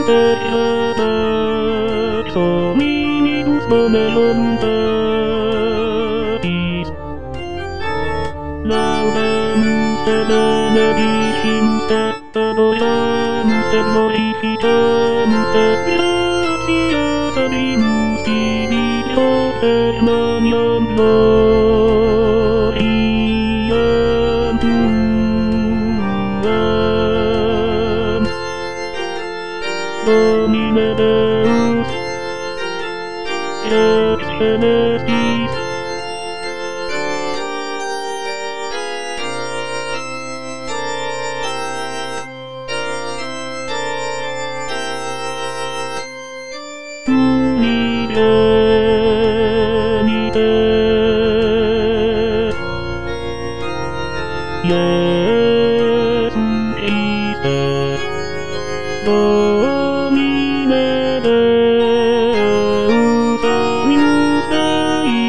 miseria, hominibus bonelontis. Laudamus te benedicimus te adoramus te glorificamus te gratias abimus tibi eternam gloriam tuam. Domine Deus, ex celestis, Iesum Christe, Domine Deus agnus Dei,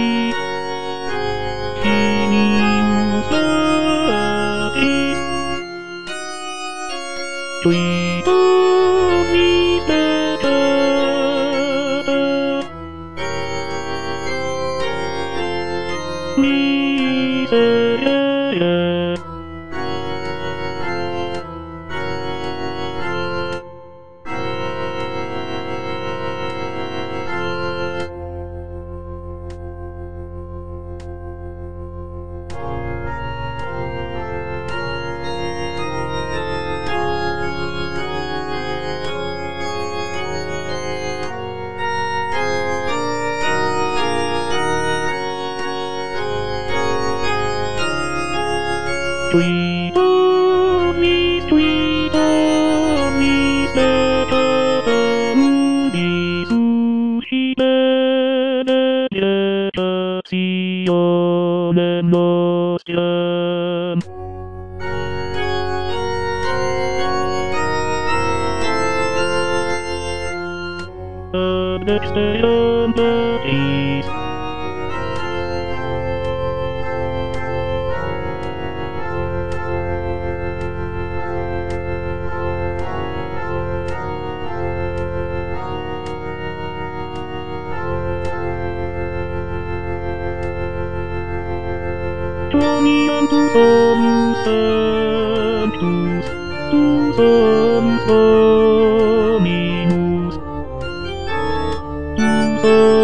finius Patris, qui omnis peccata, miseriae, qui omnis peccata mundi suscite delectationem nostram. Ad dexteram Patris, Quoniantus domus sanctus, tu domus dominus, tu